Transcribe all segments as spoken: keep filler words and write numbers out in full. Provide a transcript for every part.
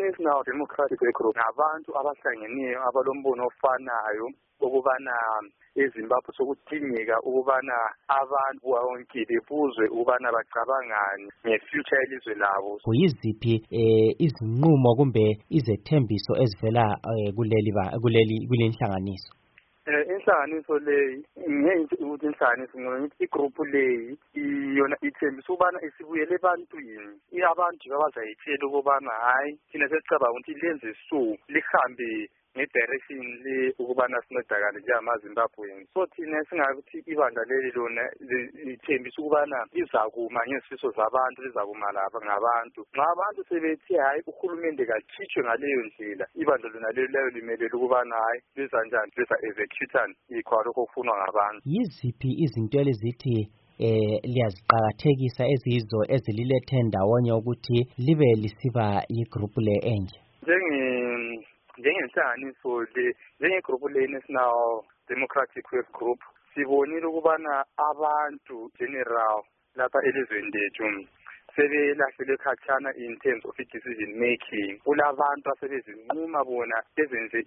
i-National Democratic Group ngabantu abahlangeneyo abalombono ofanayo ukubana eZimbabwe sokudingeka ukubana abantu bonke bebuzwe ukubana bacabangani nge-future yelizwe labo. Kuyiziphi eh izinqumo kumbe izethembiso ezivela kuleli kuleli kulenhlanganiso? Eh inhlanganiso leyi ngenzi ukuthi inhlanganiso ngithi igroup leyi iyona ithembisa ukubana isibuyele ebantwini abantu abazayitshela ukubana hayi thina sesicabanga ukuthi lenze so lihambe ngedirection le ukubana sinodakala njengamaZimbabweans. So thina singakuthi ibandla leli lona lithembisa ukubana lizakuma ngesifiso zabantu lizakuma lapha ngabantu. Nxa abantu sebethi hayi uhulumende kakhitshwe ngaleyo ndlela ibandla lona lelo layo limelele ukubana hayi liza njani liza executan ikho lokho kufunwa ngabantu. Yiziphi izinto ezithi eh liyaziqakathekisa ezizo ezililethe ndawonye ukuthi libe lisiba igroup le enje? Njenge njengenhlanganiso le njengegroup le National Democratic Wave Group sibonile ukubana abantu general lapha elizweni lethu sebelahlele khatshana in terms of decision making. Kulabantu asebezinquma bona bezenze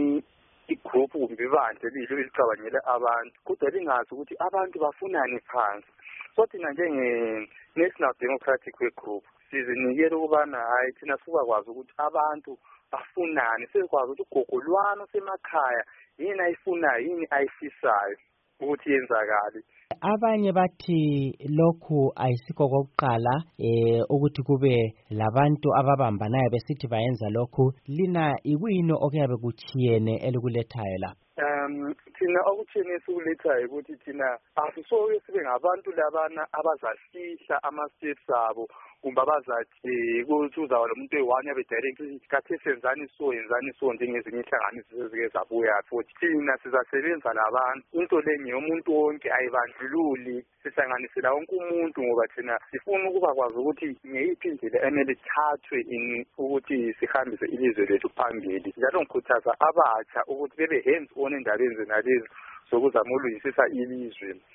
igroup kumbe ibandla lilo elicabangela abantu kodwa lingazi ukuthi abantu bafunani phansi. So thina njenge National Democratic Wave Group sizinikele ukubana hayi thina sikwazi ukuthi abantu bafunani sekwazi ukuthi ugogo lwami semakhaya yini ayifunayo yini ayifisayo ukuthi yenzakale. Abanye bathi lokhu ayisikho kokuqala eh ukuthi kube labantu ababambanayo besithi bayenza lokhu lina ikuyini okuyabe kuchiyene elikulethayo lapha? Um thina okuthini esikulethayo ukuthi thina asisoke sibe ngabantu labana abazafihla ama-states abo kumbe abazathi ukuthi uzaba lo muntu eyi-one yabe direct ukuthi kathi senzani so yenzani so njengezinye inhlanganiso ezike zabuya futhi thina sizasebenza labantu into le ngeyomuntu wonke ayibandlululi sihlanganisela wonke umuntu ngoba thina sifuna ukuba kwazi ukuthi ngeyiphi indlela emele ithathwe in ukuthi sihambise ilizwe lethu phambili. Njalo ngikhuthaza abatsha ukuthi bebe hands on endabeni zenalezi zokuzama ulungisisa ilizwe.